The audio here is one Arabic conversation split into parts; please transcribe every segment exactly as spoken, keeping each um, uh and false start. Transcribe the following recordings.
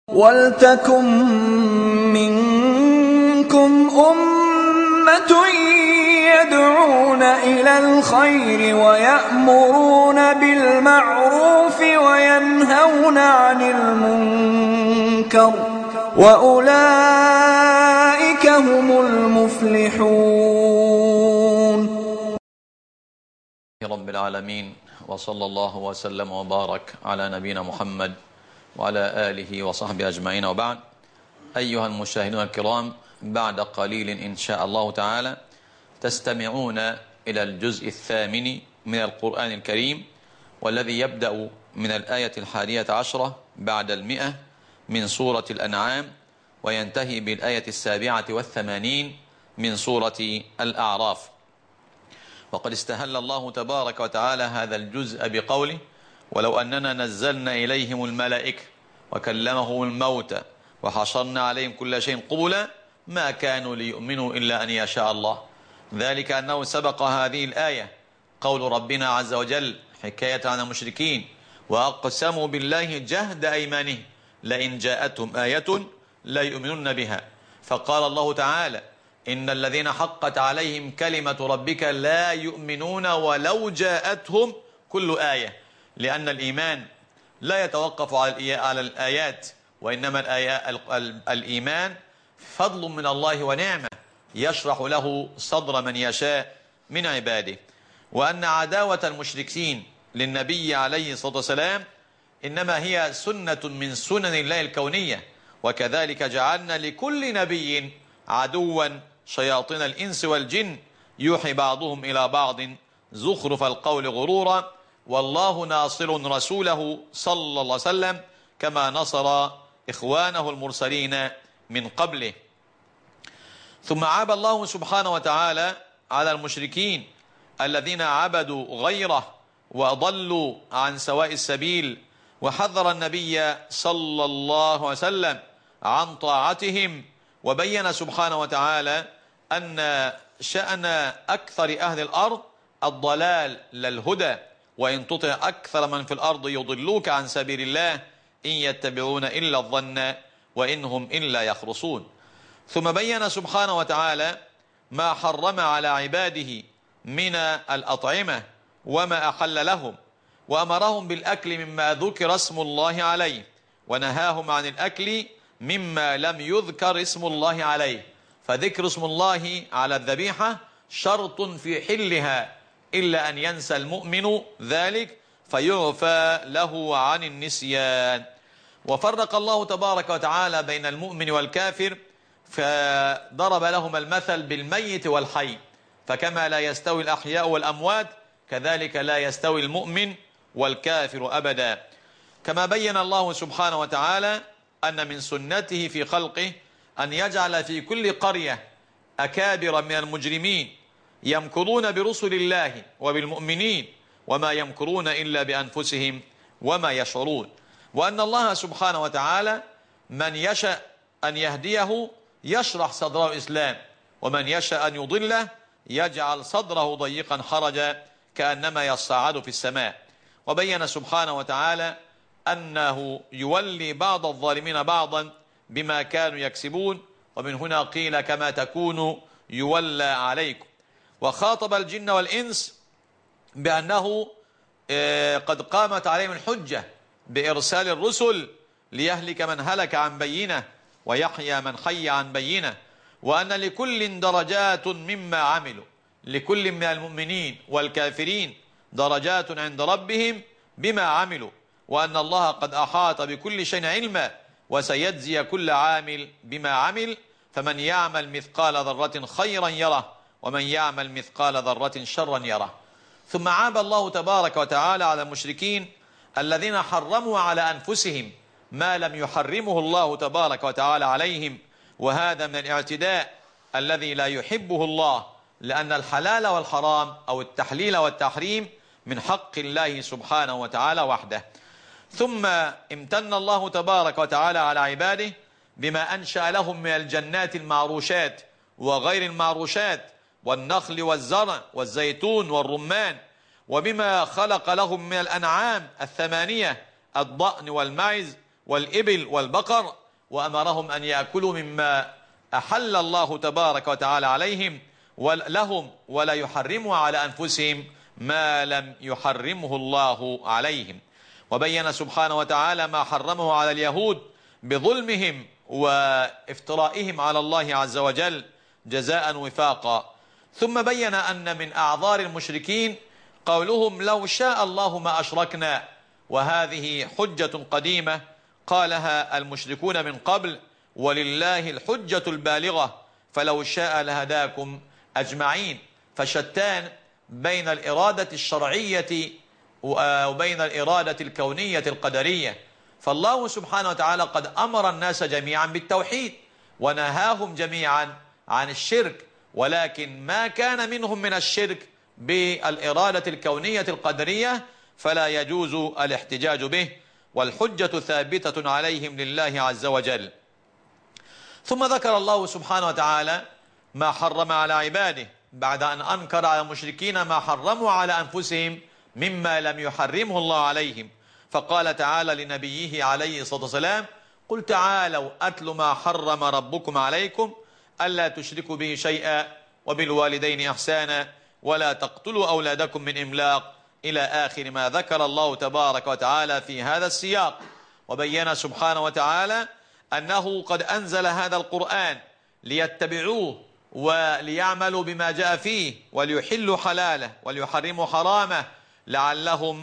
وَلْتَكُن مِّنكُمْ أُمَّةٌ يَدْعُونَ إِلَى الْخَيْرِ وَيَأْمُرُونَ بِالْمَعْرُوفِ وَيَنْهَوْنَ عَنِ الْمُنكَرِ وَأُولَئِكَ هُمُ الْمُفْلِحُونَ. رب العالمين، وصلى الله وسلم وبارك على نبينا محمد وعلى آله وصحبه أجمعين، وبعد. أيها المشاهدون الكرام، بعد قليل إن شاء الله تعالى تستمعون إلى الجزء الثامن من القرآن الكريم، والذي يبدأ من الآية الحادية عشرة بعد المئة من سورة الأنعام، وينتهي بالآية السابعة والثمانين من سورة الأعراف. وقد استهل الله تبارك وتعالى هذا الجزء بقوله: ولو أننا نزلنا إليهم الملائكة وكلمهم الموتى وحشرنا عليهم كل شيء قبلا ما كانوا ليؤمنوا إلا أن يشاء الله. ذلك أنه سبق هذه الآية قول ربنا عز وجل حكاية عن المشركين: وأقسموا بالله جهد أيمانهم لئن جاءتهم آية لا يؤمنون بها. فقال الله تعالى: إن الذين حقت عليهم كلمة ربك لا يؤمنون ولو جاءتهم كل آية، لأن الإيمان لا يتوقف على الآيات، وإنما الإيمان فضل من الله ونعمة يشرح له صدر من يشاء من عباده. وأن عداوة المشركين للنبي عليه الصلاة والسلام إنما هي سنة من سنن الله الكونية، وكذلك جعلنا لكل نبي عدوا شياطين الإنس والجن يوحي بعضهم إلى بعض زخرف القول غرورا، والله ناصر رسوله صلى الله عليه وسلم كما نصر إخوانه المرسلين من قبله. ثم عاب الله سبحانه وتعالى على المشركين الذين عبدوا غيره وأضلوا عن سواء السبيل، وحذر النبي صلى الله عليه وسلم عن طاعتهم، وبين سبحانه وتعالى أن شأن أكثر أهل الأرض الضلال لا الهدى، وإن تطع أكثر من في الأرض يضلوك عن سبيل الله إن يتبعون إلا الظن وإنهم إلا يخرصون. ثم بين سبحانه وتعالى ما حرم على عباده من الأطعمة وما أحل لهم، وأمرهم بالأكل مما ذكر اسم الله عليه، ونهاهم عن الأكل مما لم يذكر اسم الله عليه، فذكر اسم الله على الذبيحة شرط في حلها، إلا أن ينسى المؤمن ذلك فيعفى له عن النسيان. وفرق الله تبارك وتعالى بين المؤمن والكافر، فضرب لهم المثل بالميت والحي، فكما لا يستوي الأحياء والأموات كذلك لا يستوي المؤمن والكافر أبدا. كما بين الله سبحانه وتعالى أن من سنته في خلقه أن يجعل في كل قرية أكابر من المجرمين يمكرون برسل الله وبالمؤمنين وما يمكرون إلا بأنفسهم وما يشعرون. وأن الله سبحانه وتعالى من يشاء أن يهديه يشرح صدره الإسلام، ومن يشاء أن يضله يجعل صدره ضيقا حرجا كأنما يصعد في السماء. وبين سبحانه وتعالى أنه يولي بعض الظالمين بعضا بما كانوا يكسبون، ومن هنا قيل كما تكون يولى عليكم. وخاطب الجن والإنس بأنه قد قامت عليهم الحجة بإرسال الرسل ليهلك من هلك عن بينه ويحيى من حي عن بينه، وأن لكل درجات مما عملوا، لكل من المؤمنين والكافرين درجات عند ربهم بما عملوا، وأن الله قد أحاط بكل شيء علما، وسيجزي كل عامل بما عمل، فمن يعمل مثقال ذرة خيرا يره ومن يعمل مثقال ذرة شرا يره. ثم عاب الله تبارك وتعالى على المشركين الذين حرموا على أنفسهم ما لم يحرمه الله تبارك وتعالى عليهم، وهذا من الاعتداء الذي لا يحبه الله، لأن الحلال والحرام أو التحليل والتحريم من حق الله سبحانه وتعالى وحده. ثم امتن الله تبارك وتعالى على عباده بما أنشأ لهم من الجنات المعروشات وغير المعروشات، والنخل والزرع والزيتون والرمان، وبما خلق لهم من الأنعام الثمانية الضأن والمعز والإبل والبقر وأمرهم أن يأكلوا مما أحل الله تبارك وتعالى عليهم ولهم، ولا يحرموا على أنفسهم ما لم يحرمه الله عليهم. وبين سبحانه وتعالى ما حرمه على اليهود بظلمهم وافترائهم على الله عز وجل جزاء وفاقا. ثم بين أن من أعذار المشركين قولهم لو شاء الله ما أشركنا، وهذه حجة قديمة قالها المشركون من قبل، ولله الحجة البالغة فلو شاء لهداكم أجمعين. فشتان بين الإرادة الشرعية وبين الإرادة الكونية القدرية. فالله سبحانه وتعالى قد أمر الناس جميعا بالتوحيد ونهاهم جميعا عن الشرك، ولكن ما كان منهم من الشرك بالإرادة الكونية القدرية فلا يجوز الاحتجاج به، والحجة ثابتة عليهم لله عز وجل. ثم ذكر الله سبحانه وتعالى ما حرم على عباده بعد أن أنكر على المشركين ما حرموا على أنفسهم مما لم يحرمه الله عليهم. فقال تعالى لنبيه عليه الصلاة والسلام: قل تعالوا أتل ما حرم ربكم عليكم ألا تشركوا به شيئا وبالوالدين إحسانا ولا تقتلوا أولادكم من إملاق، إلى آخر ما ذكر الله تبارك وتعالى في هذا السياق. وبين سبحانه وتعالى أنه قد أنزل هذا القرآن ليتبعوه وليعملوا بما جاء فيه وليحلوا حلاله وليحرموا حرامه لعلهم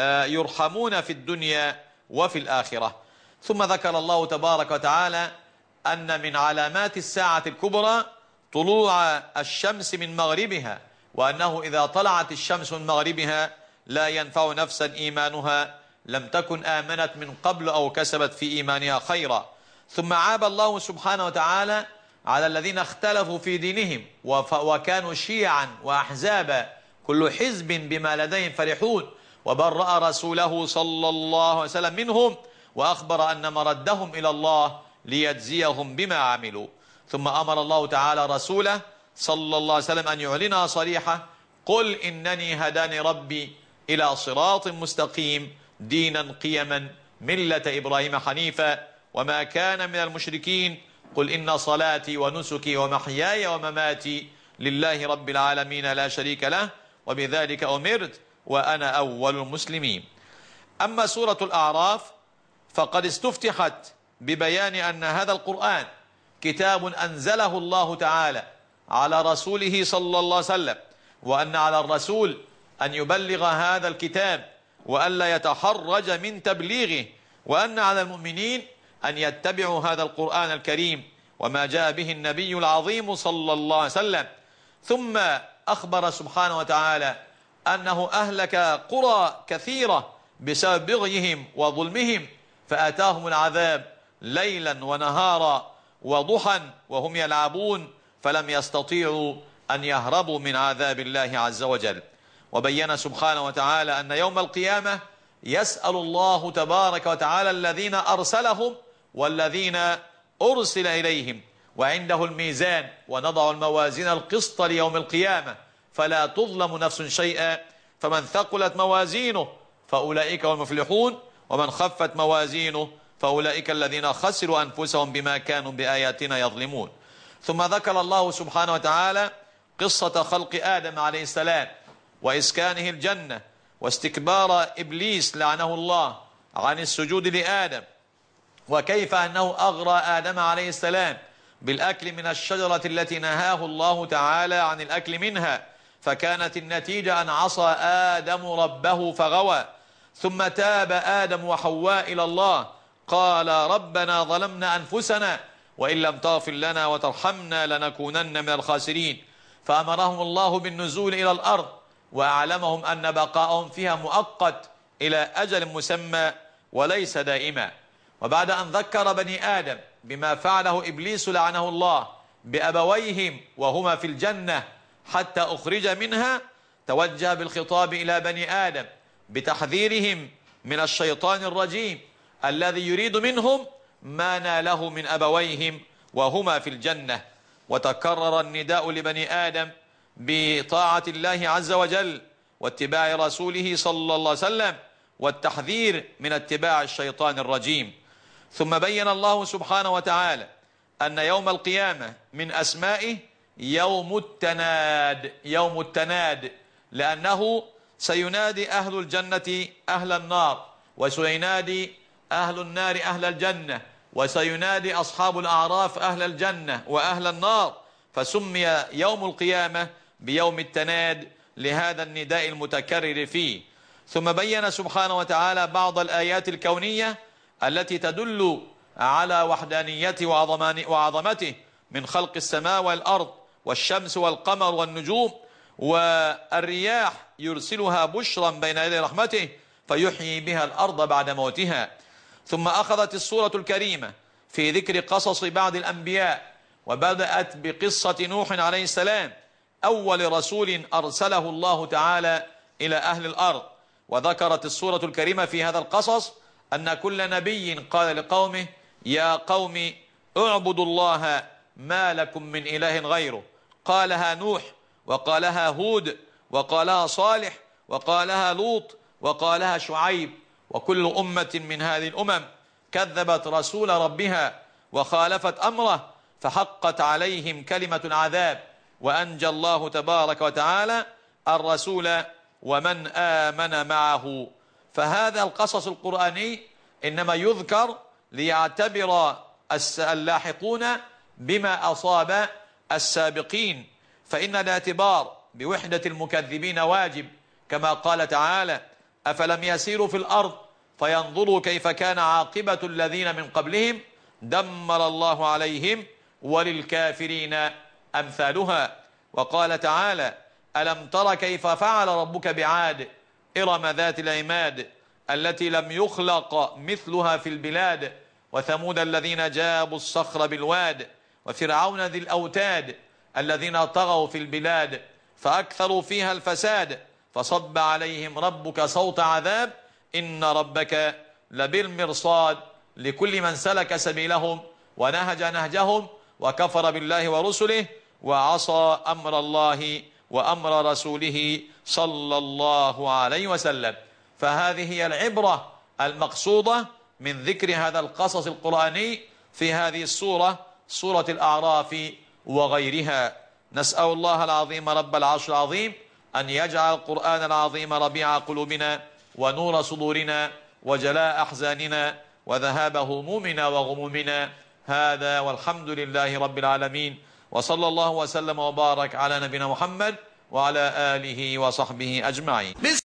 يرحمون في الدنيا وفي الآخرة. ثم ذكر الله تبارك وتعالى أن من علامات الساعة الكبرى طلوع الشمس من مغربها، وأنه إذا طلعت الشمس من مغربها لا ينفع نفسا إيمانها لم تكن آمنت من قبل أو كسبت في إيمانها خيرا. ثم عاب الله سبحانه وتعالى على الذين اختلفوا في دينهم وكانوا شيعا وأحزابا كل حزب بما لديهم فرحون، وبرأ رسوله صلى الله عليه وسلم منهم وأخبر أن مردهم إلى الله ليجزيهم بما عملوا. ثم أمر الله تعالى رسوله صلى الله عليه وسلم أن يعلنها صريحة: قل إنني هداني ربي إلى صراط مستقيم دينا قيما ملة إبراهيم حنيفا وما كان من المشركين، قل إن صلاتي ونسكي ومحياي ومماتي لله رب العالمين لا شريك له وبذلك أمرت وأنا أول المسلمين. أما سورة الأعراف فقد استفتحت ببيان أن هذا القرآن كتاب أنزله الله تعالى على رسوله صلى الله عليه وسلم، وأن على الرسول أن يبلغ هذا الكتاب وألا يتحرج من تبليغه، وأن على المؤمنين أن يتبعوا هذا القرآن الكريم وما جاء به النبي العظيم صلى الله عليه وسلم. ثم أخبر سبحانه وتعالى أنه أهلك قرى كثيرة بسبب بغيهم وظلمهم، فأتاهم العذاب ليلا ونهارا وضحى وهم يلعبون فلم يستطيعوا أن يهربوا من عذاب الله عز وجل. وبين سبحانه وتعالى أن يوم القيامة يسأل الله تبارك وتعالى الذين أرسلهم والذين أرسل إليهم، وعنده الميزان ونضع الموازين القسط ليوم القيامة فلا تظلم نفس شيئا، فمن ثقلت موازينه فأولئك هم المفلحون ومن خفت موازينه فأولئك الذين خسروا أنفسهم بما كانوا بآياتنا يظلمون. ثم ذكر الله سبحانه وتعالى قصة خلق آدم عليه السلام وإسكانه الجنة واستكبار إبليس لعنه الله عن السجود لآدم، وكيف أنه أغرى آدم عليه السلام بالأكل من الشجرة التي نهاه الله تعالى عن الأكل منها، فكانت النتيجة أن عصى آدم ربه فغوى. ثم تاب آدم وحواء إلى الله قال ربنا ظلمنا أنفسنا وإن لم تغفر لنا وترحمنا لنكونن من الخاسرين، فأمرهم الله بالنزول إلى الأرض وأعلمهم أن بقاءهم فيها مؤقت إلى أجل مسمى وليس دائما. وبعد أن ذكر بني آدم بما فعله إبليس لعنه الله بأبويهم وهما في الجنة حتى أخرج منها، توجه بالخطاب إلى بني آدم بتحذيرهم من الشيطان الرجيم الذي يريد منهم ما ناله من أبويهم وهما في الجنة. وتكرر النداء لبني آدم بطاعة الله عز وجل واتباع رسوله صلى الله عليه وسلم والتحذير من اتباع الشيطان الرجيم. ثم بين الله سبحانه وتعالى أن يوم القيامة من أسمائه يوم التناد، يوم التناد، لأنه سينادي أهل الجنة أهل النار، وسينادي أهل النار أهل الجنة، وسينادي أصحاب الأعراف أهل الجنة وأهل النار، فسمي يوم القيامة بيوم التناد لهذا النداء المتكرر فيه. ثم بين سبحانه وتعالى بعض الآيات الكونية التي تدل على وحدانيته وعظمته من خلق السماء والأرض والشمس والقمر والنجوم، والرياح يرسلها بشرا بين يدي رحمته فيحيي بها الأرض بعد موتها. ثم أخذت السورة الكريمة في ذكر قصص بعض الأنبياء، وبدأت بقصة نوح عليه السلام أول رسول أرسله الله تعالى إلى أهل الأرض. وذكرت السورة الكريمة في هذا القصص أن كل نبي قال لقومه يا قوم اعبدوا الله ما لكم من إله غيره. قالها نوح، وقالها هود، وقالها صالح، وقالها لوط، وقالها شعيب. وكل أمة من هذه الأمم كذبت رسول ربها وخالفت أمره فحقت عليهم كلمة العذاب، وأنجى الله تبارك وتعالى الرسول ومن آمن معه. فهذا القصص القرآني إنما يذكر ليعتبر اللاحقون بما أصاب السابقين، فإن الاعتبار بوحدة المكذبين واجب، كما قال تعالى أفلم يسيروا في الأرض فينظروا كيف كان عاقبة الذين من قبلهم دمر الله عليهم وللكافرين أمثالها. وقال تعالى ألم تر كيف فعل ربك بعاد إرم ذات العماد التي لم يخلق مثلها في البلاد وثمود الذين جابوا الصخر بالواد وفرعون ذي الأوتاد الذين طغوا في البلاد فأكثروا فيها الفساد فصب عليهم ربك صوت عذاب إن ربك لبالمرصاد لكل من سلك سبيلهم ونهج نهجهم وكفر بالله ورسله وعصى أمر الله وأمر رسوله صلى الله عليه وسلم. فهذه هي العبرة المقصودة من ذكر هذا القصص القرآني في هذه السورة، سورة الأعراف وغيرها. نسأل الله العظيم رب العرش العظيم أن يجعل القرآن العظيم ربيع قلوبنا ونور صدورنا وجلاء أحزاننا وذهاب همومنا وغمومنا. هذا والحمد لله رب العالمين، وصلى الله وسلم وبارك على نبينا محمد وعلى آله وصحبه أجمعين.